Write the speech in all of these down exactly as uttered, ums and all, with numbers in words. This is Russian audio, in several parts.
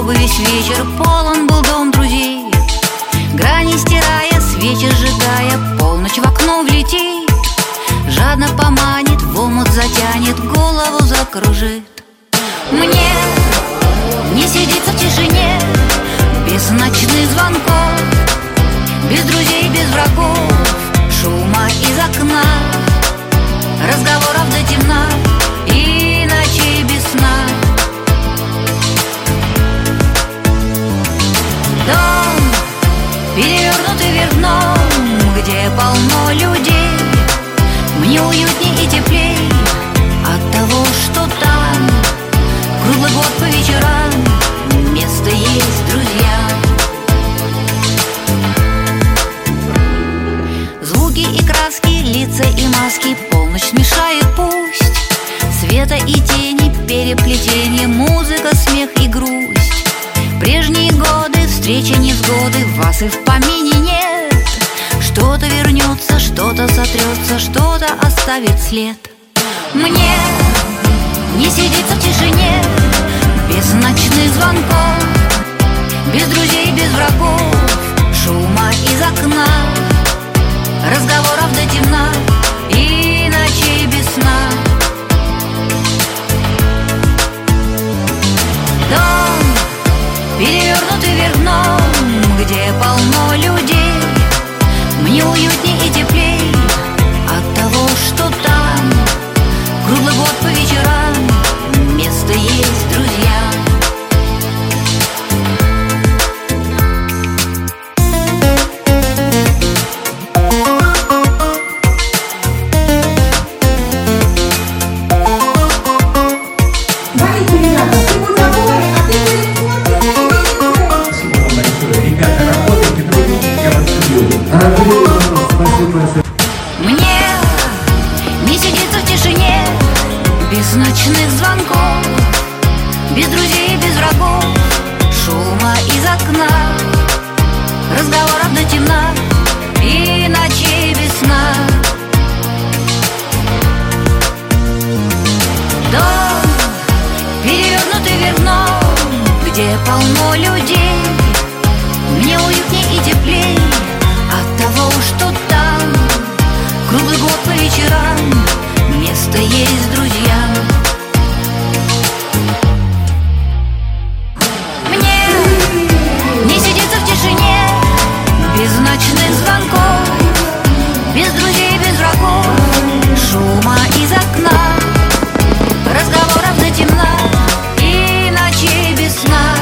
чтобы весь вечер полон был дом друзей. Грани стирая, свечи сжигая, полночь в окно влетит, жадно поманит, в омут затянет, голову закружит. Мне не сидится в тишине, без ночных звонков, без друзей, без врагов, шума из окна, разговоров до темна и ночей без сна. Дом, перевернутый вверх дном, где полно людей, мне уютней и теплей от того, что там круглый год по вечерам место есть, друзья. Звуки и краски, лица и маски, полночь смешает пусть, света и тени, переплетение, музыка, смех и грусть. Прежние годы, встречи, невзгоды, вас и в помине нет. Что-то вернется, что-то сотрется, что-то оставит след. Мне не сидится в тишине, без ночных звонков, без друзей, без врагов, шума из окна, разговоров до темна и ночей без сна. Дом, перевернутый вверх дном, где полно людей, мне уютней и теплей от того, что там круглый год по вечерам место есть, друзья. Мне не сидится в тишине, без ночных звонков, без друзей, без врагов, шума из окна, разговоров до темна и ночей без сна. Дом, перевернутый вверх дном, где полно людей, мне уютней и теплей от того, что там круглый год по вечерам место есть, друзья. Мне не сидится в тишине, без ночных звонков, без друзей, без врагов, шума из окна, разговоров до темна и ночей без сна.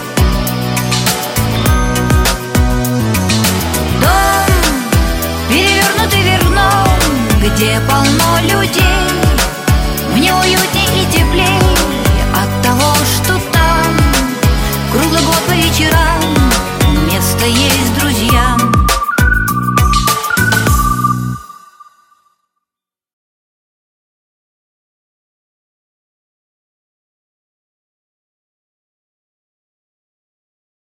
Перевернутый вверх дном, где полно людей, мне уютней и теплей от того, что там круглый год по вечерам место есть, друзья.